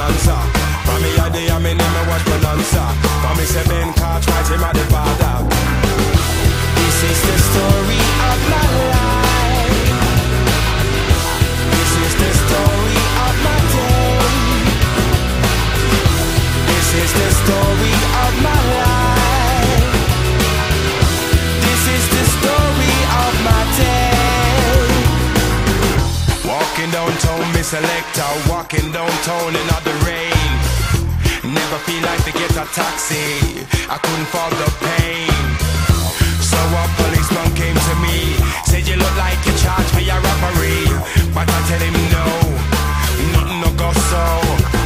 bonanza. For me a day and me name me watch bonanza. For me say Ben Cartwright him a the father. This is the story of my life. This is the story of my day. This is the story of my life. This is the story of my day. Walking downtown, me selector. Walking downtown in the rain. Never feel like to get a taxi. I couldn't fall the pain. So a policeman came to me. Said you look like you charged me a robbery. But I tell him no, nothing no go so.